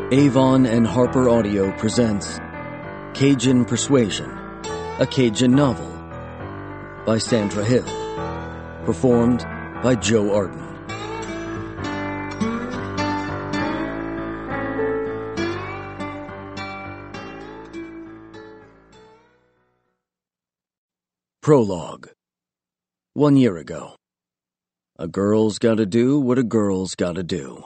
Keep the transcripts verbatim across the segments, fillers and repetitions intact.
Avon and Harper Audio presents Cajun Persuasion, a Cajun novel by Sandra Hill, performed by Joe Arden. Prologue. One year ago. A girl's gotta do what a girl's gotta do.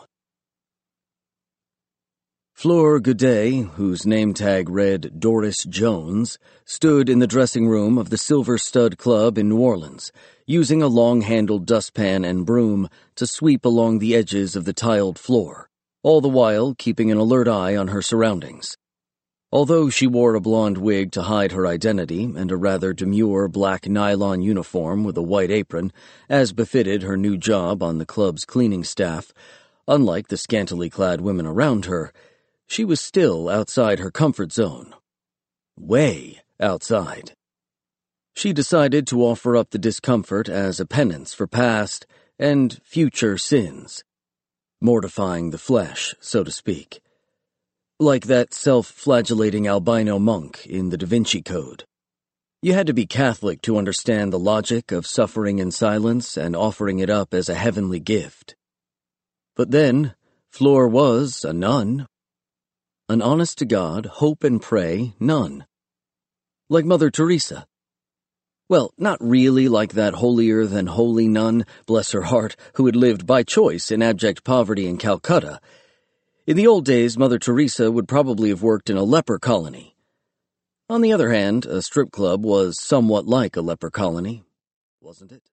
Fleur Godet, whose name tag read Doris Jones, stood in the dressing room of the Silver Stud Club in New Orleans, using a long-handled dustpan and broom to sweep along the edges of the tiled floor, all the while keeping an alert eye on her surroundings. Although she wore a blonde wig to hide her identity and a rather demure black nylon uniform with a white apron, as befitted her new job on the club's cleaning staff, unlike the scantily clad women around her, she was still outside her comfort zone. Way outside. She decided to offer up the discomfort as a penance for past and future sins, mortifying the flesh, so to speak. Like that self-flagellating albino monk in the Da Vinci Code. You had to be Catholic to understand the logic of suffering in silence and offering it up as a heavenly gift. But then, Fleur was a nun. An honest-to-God, hope-and-pray nun. Like Mother Teresa. Well, not really like that holier-than-holy nun, bless her heart, who had lived by choice in abject poverty in Calcutta. In the old days, Mother Teresa would probably have worked in a leper colony. On the other hand, a strip club was somewhat like a leper colony, wasn't it?